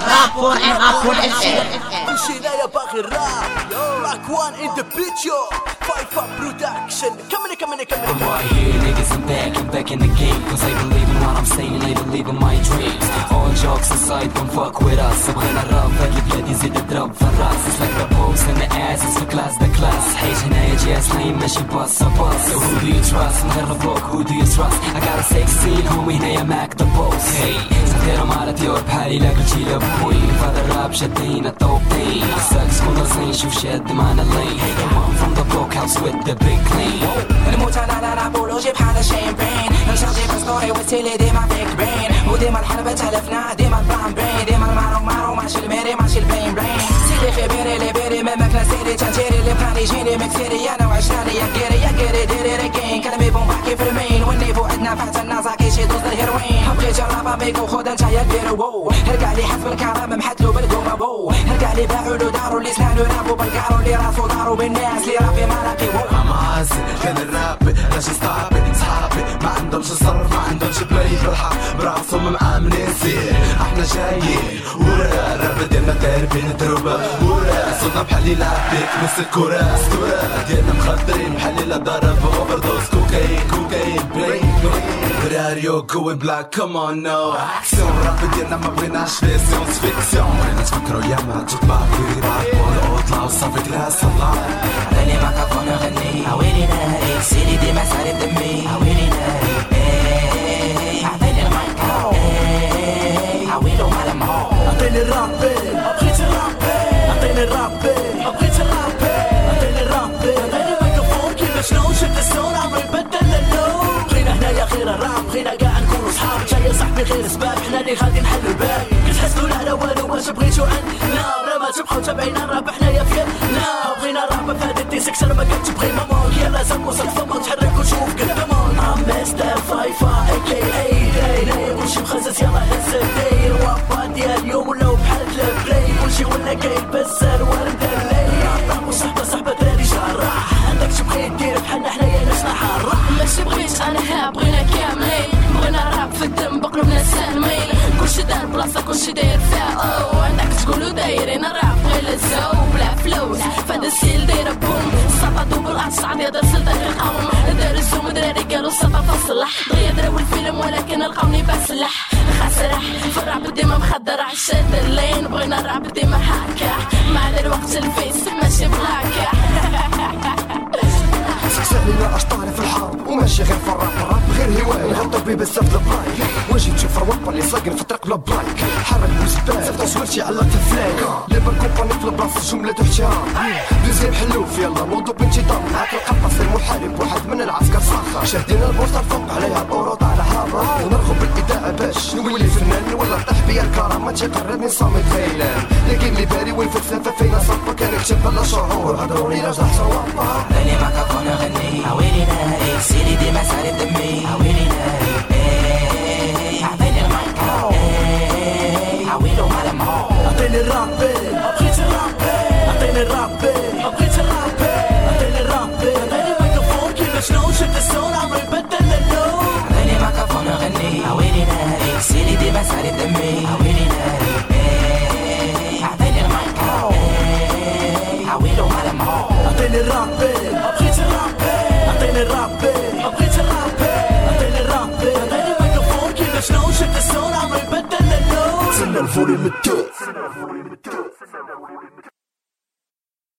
راب فور ام اب فور الشيء مشينا يا باغي الراب راك وان ان ذا بيت يو فايف اب برودكشن كمل I'm right here, niggas, I'm back in the game. Cause I believe in what I'm saying, I believe in my dreams. All jokes aside, don't fuck with us. بغينا الراب هادي بلادي زيد الضرب في الراس. It's like the pose and the ass, it's the class. حيت هنايا جاس لاين ماشي باص. So who do you trust? نغربوك who do you trust? I got a 16 homie هنايا معاك the boss. Hey, صغيرة مع ديور بحالي لا قلتي لابوي. فهذا الراب شادين الطوبين. خصك تكون رزين شوف شاد معنا اللين. I'm from the block house with the big clean. نموت على رابولوجي بحال شامبين نشرجي باسطوري وستيلي ديما فيك بين وديما الحلبة تلفنا ديما البلان برين ديما المارو ماشي الميري ماشي البين برين سيدي خبيري لي بيري ما ماكلة سيدي تنتيري اللي بقاني جيني مكسيري انا وعشراني يا كيري ديري ريكين كلامي بومباكي في المين والنيفو عندنا فات النازاكي شي دوز الهيروين بغيت الرابا ميكو خود انت يا كبير وو رجع لي حف الكرام محتلو بالقومة بو رجع لي باعولو دارو اللي سنانو رابو بالكارو اللي راسو دارو بالناس اللي رابي مالاكي وو كان الراب لاش صحابي ما عندهمش صر ما عندهمش بلاي بالحق براسهم مآمنين سير احنا جايين ورا الراب ديالنا داير بين الدروبة ورا صوتنا بحال يلعب بيك نص الكرة ديالنا مخدرين بحال يلا ضرب اوفردوز كوكايين برين براريو جوي بلاك كومون نو اكسيون الراب ديالنا ما بغيناش فيه سيونس فيكسيون بغينا تفكروا ياما تطلع في راب وطلع وصافي كلاس الله عطيني ميكروفون اغني اويلي ناري سيري ديما ساري بدمي اويلي ناري عطيني المايكرو عويلو مالمو اعطيني الرابي بغيت الرابي اعطيني الرابي بغيت الرابي اعطيني الرابي اعطيني ميكروفون كيما شنو شد السون عمري بدل اللون بغينا هنايا غير الراب بغينا كاع نكونو صحاب جاي صاحبي غير سباب حنا اللي غادي نحلو الباب كتحسوا لا على والو واش بغيتو عندنا ما تبقاو تابعين الراب حنايا فينا بغينا الراب فهاد الدي سكشن ما كتبغي مامون يلا زعما وصل فما تحرك وشوف قدامك عم مستر فايفا اي داي وشي مخزز يلا هز الداير وابا ديال اليوم ولاو بحال البلاي كلشي ولا كاين بزار ورد الليل عطاك وصحبه دراري جراح عندك تبغي دير بحالنا حنايا ناس نحرح ماشي بغيت انا ها بغينا كاملين بغينا راب في الدم بقلوبنا سالمين كلشي داير بلاصه كلشي داير فيها عندك تقولو دايرين الراب غير للزو بلا فلوس فهاد السيل دايره بوم السطا دوبل ارش عاد يهدر سلطه القوم دار الزوم دراري قالو السطا تصلح دغيا دراو الفيلم ولكن لقاوني بسلح خسرح في الراب ديما مخدر عشاد اللين بغينا الراب ديما هاكا مع الوقت الفيس ماشي بلاكا سالينا اشطاري في الحرب وماشي غير في الراب غير هواية نهضر بيه بزاف البلايك واجي تشوف الروابا اللي ساقن في الطريق بلا بلايك حرك وزبال صيفط تصويرتي على التفلاك ليبر كومباني في البلاصة جملة احترام دوزيام حلوف يلا نوضو بانتظام معاك القفص المحارب واحد من العسكر صاخر شادين البوستر فوق عليها الأوروط على هابط ونرغب بالإذاعة باش نولي فنان ولا طيح بيا الكرامة تيقربني صامت غيلان لكن لي باري والفلسفة فينا صفا كان يكتب بلا شعور هضروني لا جرح صوابا عطيني ميكروفون اغني اويلي ناري سيري ديما ساري بدمي اويلي ناري عطيني المايكرو عويلو مالمو اعطيني الرابي بغيت الرابي اعطيني الرابي بغيت الرابي اعطيني الرابي اعطيني ميكروفون كيما شنو شد السون عمري بدل اللون عطيني ميكروفون اغني اويلي ناري سيري ديما ساري بدمي اويلي ناري عطيني المايكرو عويلو مالمو اعطيني الرابي بغيت الرابي اعطيني الرابي بغيت الرابي اعطيني الرابي اعطيني ميكروفون كيما شنو شد السون عمري بدل اللون سنة الفوليوم 2